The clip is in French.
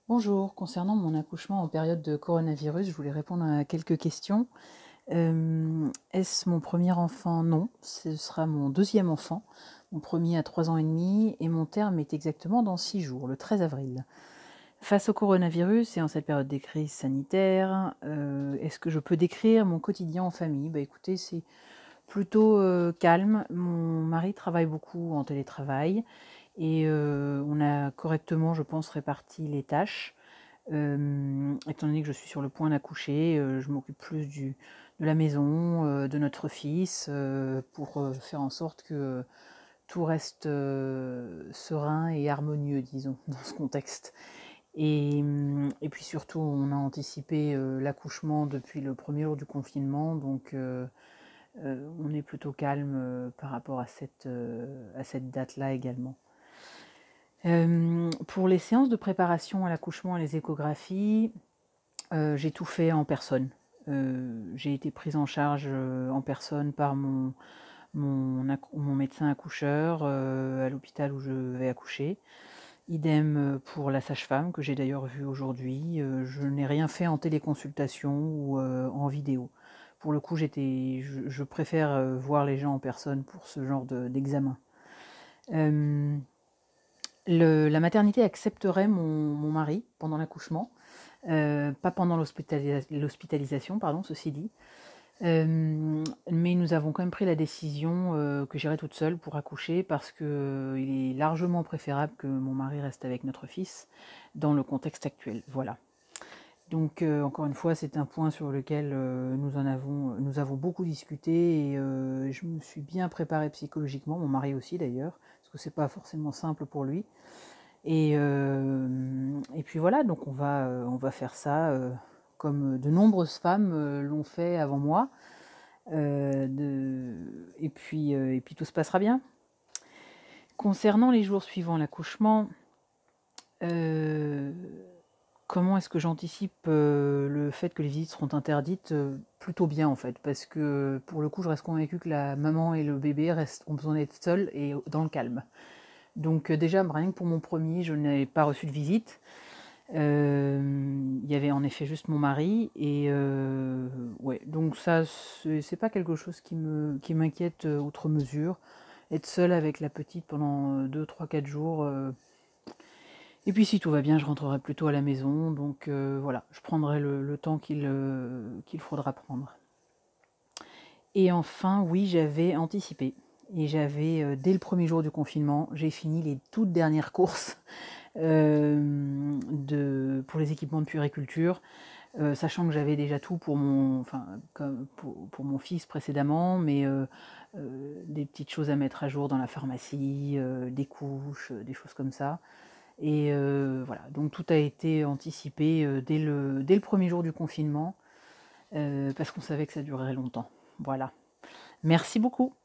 Bonjour, concernant mon accouchement en période de coronavirus, je voulais répondre à quelques questions. Est-ce mon premier enfant? Non, ce sera mon deuxième enfant. Mon premier a 3 ans et demi et mon terme est exactement dans 6 jours, le 13 avril. Face au coronavirus et en cette période des crises sanitaires, est-ce que je peux décrire mon quotidien en famille? Écoutez, c'est plutôt, calme. Mon mari travaille beaucoup en télétravail et on a correctement, je pense, réparti les tâches. Étant donné que je suis sur le point d'accoucher, je m'occupe plus de la maison, de notre fils, pour, faire en sorte que tout reste, serein et harmonieux, disons, dans ce contexte. Et puis surtout, on a anticipé, l'accouchement depuis le premier jour du confinement, donc on est plutôt calme, par rapport à cette date-là également. Pour les séances de préparation à l'accouchement et les échographies, j'ai tout fait en personne. J'ai été prise en charge, en personne par mon médecin accoucheur, à l'hôpital où je vais accoucher. Idem, pour la sage-femme que j'ai d'ailleurs vue aujourd'hui. Je n'ai rien fait en téléconsultation ou, en vidéo. Pour le coup, je préfère, voir les gens en personne pour ce genre d'examen. Hem, la maternité accepterait mon mari pendant l'accouchement. Pas pendant l'hospitalisation, pardon, ceci dit. Mais nous avons quand même pris la décision, que j'irai toute seule pour accoucher parce que, il est largement préférable que mon mari reste avec notre fils dans le contexte actuel, voilà. Donc encore une fois, c'est un point sur lequel, nous avons beaucoup discuté et je me suis bien préparée psychologiquement, mon mari aussi d'ailleurs, parce que c'est pas forcément simple pour lui. Et puis voilà, donc on va faire ça, comme de nombreuses femmes, l'ont fait avant moi, et puis tout se passera bien. Concernant les jours suivant l'accouchement, heu, comment est-ce que j'anticipe, le fait que les visites seront interdites? Plutôt bien en fait, parce que pour le coup, je reste convaincue que la maman et le bébé ont besoin d'être seuls et dans le calme. Donc déjà, rien que pour mon premier, je n'ai pas reçu de visite. Il y avait en effet juste mon mari et ouais, donc ça, c'est pas quelque chose qui m'inquiète, outre mesure. Être seule avec la petite pendant, 2, 3, 4 jours, et puis si tout va bien, je rentrerai plus tôt à la maison, donc voilà, je prendrai le temps qu'il faudra prendre. Et enfin, oui, j'avais anticipé et j'avais, dès le premier jour du confinement, j'ai fini les toutes dernières courses, pour les équipements de puériculture, sachant que j'avais déjà tout pour comme pour mon fils précédemment, mais des petites choses à mettre à jour dans la pharmacie, des couches, des choses comme ça. Et voilà, donc tout a été anticipé, dès le premier jour du confinement, parce qu'on savait que ça durerait longtemps. Voilà. Merci beaucoup.